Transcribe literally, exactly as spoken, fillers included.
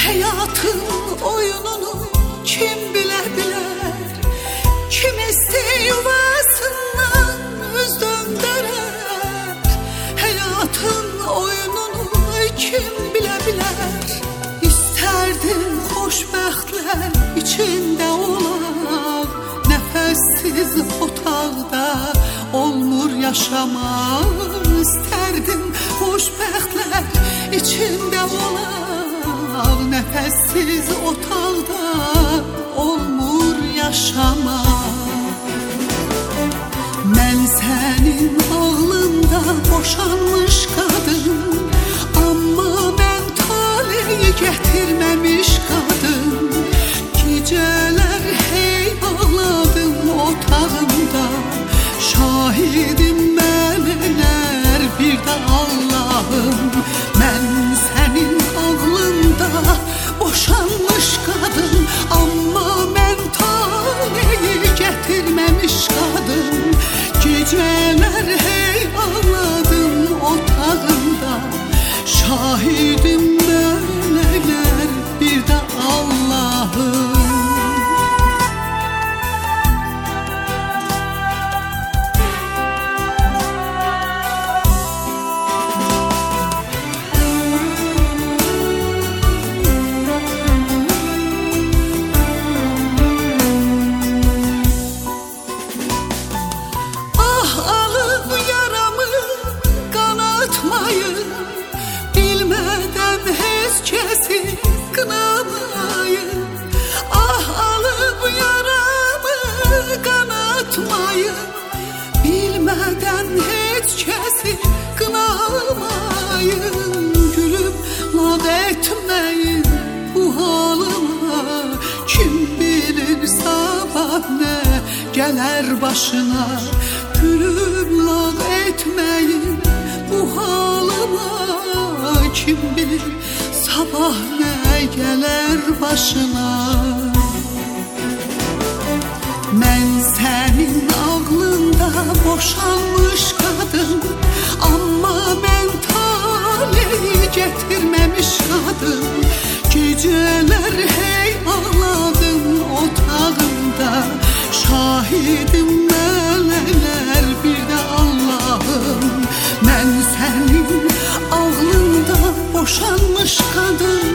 Hayatın oyununu kim bilebilir? Kim iste yuvasından üz döndürür? Hayatın oyununu kim bilebilir? İsterdim xoşbəxtlər içinde olan, nefessiz otaqda olmur yaşamak. İsterdim xoşbəxtlər içinde olan, nefessiz otaqda olmur yaşamak. Mən sənin ağlında boşanmış qadın, amma mən taleyi gətirməmiş qadın. Gecələr hey ağladım otağımda, şahidim mələklər bir də Allahım. Mən sənin ağlında boşanmış qadın, amma mən taleyi gətirməmiş qadın. Gecələr hey ağladım otağımda, şahidim mələklər bir də Allahım. Bilmeden heç kəsi qınamayın. Ah alıb yaramı qanatmayın. Bilmeden heç kəsi qınamayın. Gülüb lağ etməyin bu halıma. Kim bilir sabah nə gələr başına. Gülüb lağ etməyin bu halıma. Kim bilir sabah ne gelir başına. Mən sənin ağlında boşanmış qadın, amma mən taleyi gətirməmiş qadın. Gecələr hey ağladım otağımda, şahidim mələklər bir də Allahım. Mən sənin ağlında boşanmış kadın,